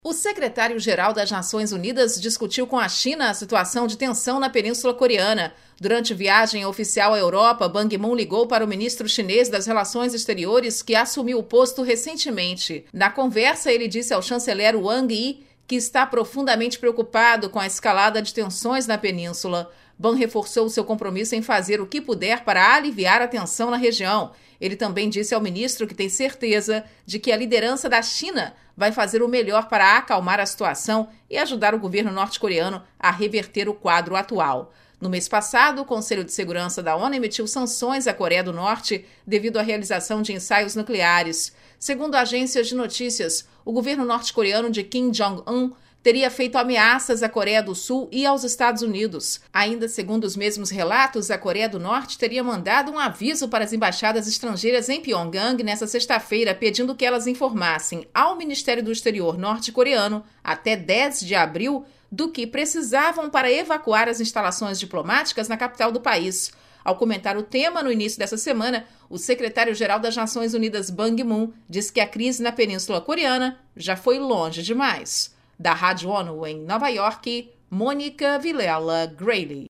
O secretário-geral das Nações Unidas discutiu com a China a situação de tensão na Península Coreana. Durante viagem oficial à Europa, Ban Ki-moon ligou para o ministro chinês das Relações Exteriores, que assumiu o posto recentemente. Na conversa, ele disse ao chanceler Wang Yi que está profundamente preocupado com a escalada de tensões na península. Ban reforçou seu compromisso em fazer o que puder para aliviar a tensão na região. Ele também disse ao ministro que tem certeza de que a liderança da China vai fazer o melhor para acalmar a situação e ajudar o governo norte-coreano a reverter o quadro atual. No mês passado, o Conselho de Segurança da ONU emitiu sanções à Coreia do Norte devido à realização de ensaios nucleares. Segundo agências de notícias, o governo norte-coreano de Kim Jong-un teria feito ameaças à Coreia do Sul e aos Estados Unidos. Ainda segundo os mesmos relatos, a Coreia do Norte teria mandado um aviso para as embaixadas estrangeiras em Pyongyang nesta sexta-feira, pedindo que elas informassem ao Ministério do Exterior norte-coreano, até 10 de abril, do que precisavam para evacuar as instalações diplomáticas na capital do país. Ao comentar o tema no início dessa semana, o secretário-geral das Nações Unidas, Ban Ki-moon, disse que a crise na Península Coreana já foi longe demais. Da Rádio ONU em Nova York, Mônica Vilela Grayley.